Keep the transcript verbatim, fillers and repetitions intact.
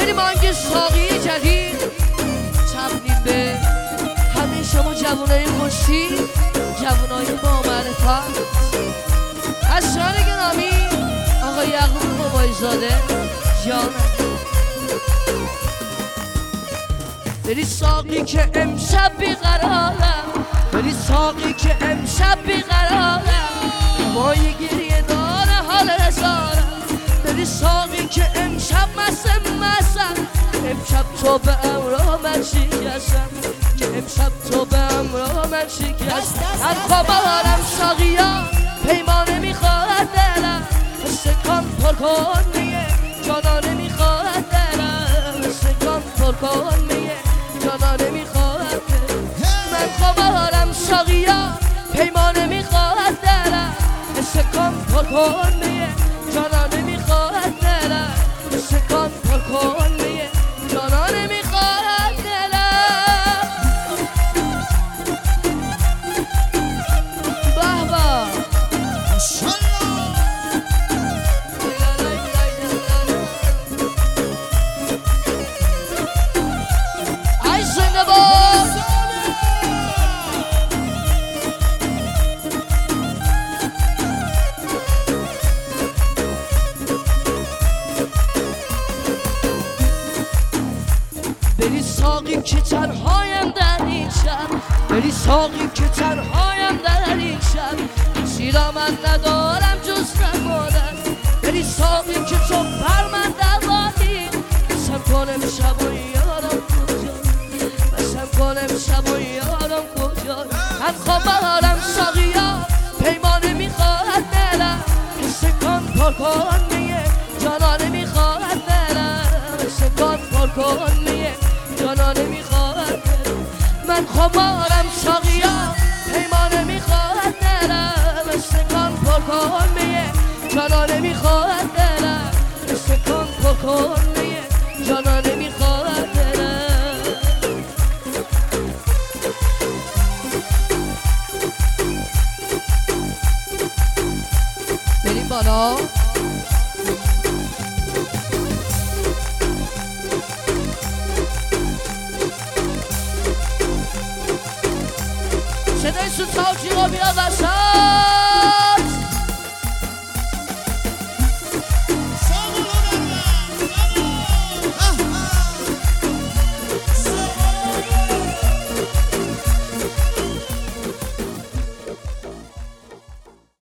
بریم آنگه ساقی جدید تبدیل به همه شما جوانای خوشی، جوانای با معرفت. از شان گرامی آقای یعقوب بابایزاده جانم. بری ساقی که امشب بیقرارم، بری ساقی که امشب بیقرارم، مای گریه داره حال هزارم. بری ساقی که امشب مسم مسم، امشب تو به امرا من شکستم، که امشب تو به امرا من شکستم. از خوابارم ساقیا پیمانه میخواهد دلم، استکان پر کن میه جانانه میخواهد دلم، استکان پر کن میه جانانه میخواهد دلم. من خوابارم ساقیا پیمانه میخواهد دلم، استکان پر کن میه جانانه میخواهد دلم، استکان پر کن میه جانانه میخواهد دلم. به به ای زنده باد. بری ساقی که تنهایم در این شب، بری ساقی که تنهایم در این شب، سیرا من ندارم جز نمانم. بری ساقی که تو بر من دوانی، بسم کنم شب و یارم کجا، بسم کنم شب و یارم کجا. من خوابارم ساقیا پیمانه میخواهد دلم، استکان پر کن میه جانانه میخواهد دلم، استکان پر کن میه جانانه میخواهد دلم. من خوابارم ساقیا پیمانه میخواهد دلم، استکان پر کن میه جانانه میخواهد دلم، استکان پر کن میه جانانه میخواهد دلم. بریم بالا. صدای ستاوچی رو بیا وسط.